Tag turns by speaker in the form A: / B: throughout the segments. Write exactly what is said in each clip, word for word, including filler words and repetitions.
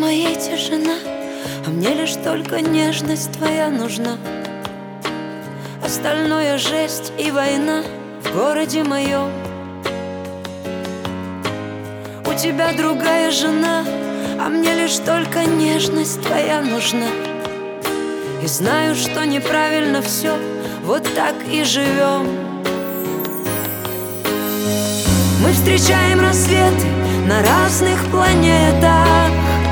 A: моей тишина, а мне лишь только нежность твоя нужна. Остальное жесть и война в городе моем. У тебя другая жена, а мне лишь только нежность твоя нужна. И знаю, что неправильно все, вот так и живем. Мы встречаем рассветы на разных планетах.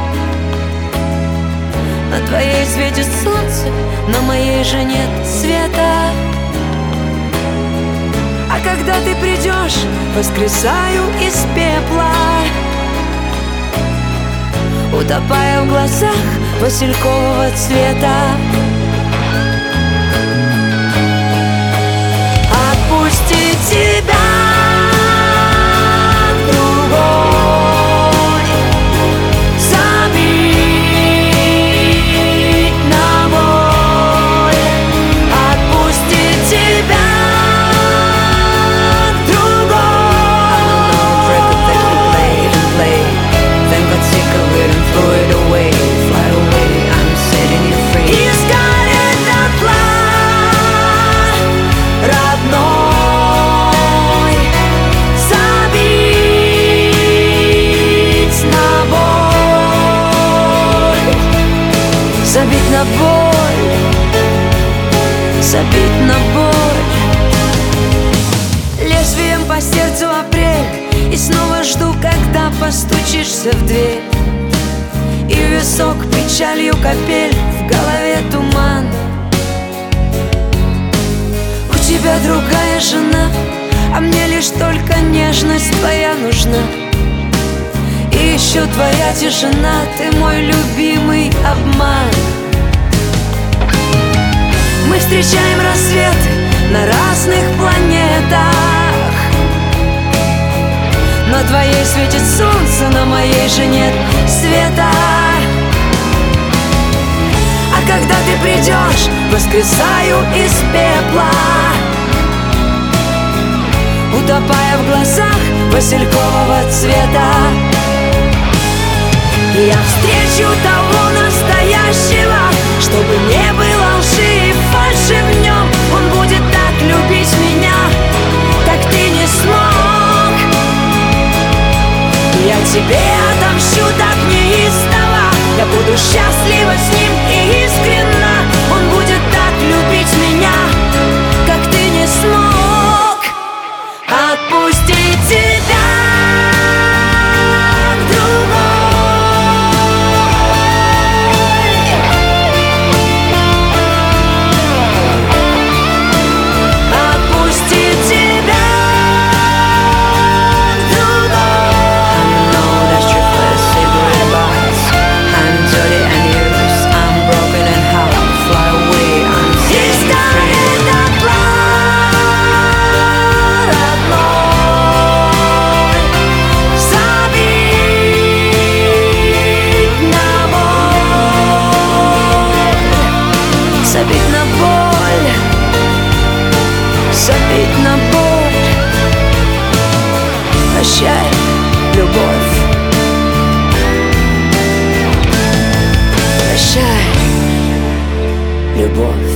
A: На твоей светит солнце, на моей же нет света. А когда ты придешь, воскресаю из пепла, утопая в глазах василькового цвета. Отпусти тебя другой, забить на боль. Отпусти тебя другой. Record that we played and played, then got sick of it and threw it away. Fly away, I'm setting you free. Искать этот план родной, забить на боль, забить на боль, забить на боль. Лезвием по сердцу апрель, и снова жду, когда постучишься в дверь. И в висок печалью капель, в голове туман. У тебя другая жена, а мне лишь только нежность твоя нужна. И еще твоя тишина, ты мой любимый обман. Мы встречаем рассветы на разных планетах. На твоей светит солнце, на моей же нет света. А когда ты придешь, воскресаю из пепла, утопая в глазах василькового цвета. Я встречу того настоящего, чтобы не было лжи и фальши в нем. Он будет так любить меня, как ты не смог. Я тебе отомщу так неистово, я буду счастлива с ним и искренна. Он будет так любить меня, как ты не смог. Отпусти тебя другой, отпусти тебя другой. I know that's truthless, cigarette butts, hands dirty and used. I'm broken and how fly away, I'm setting you free. Этот план родной, забить на боль, забить на боль, забить на боль. Прощай, любовь, прощай, любовь.